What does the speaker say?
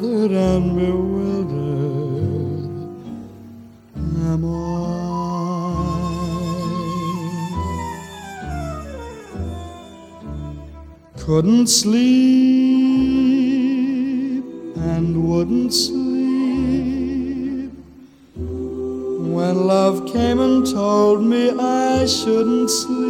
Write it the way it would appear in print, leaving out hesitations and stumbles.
bothered and bewildered am I. Couldn't sleep and wouldn't sleep when love came and told me I shouldn't sleep.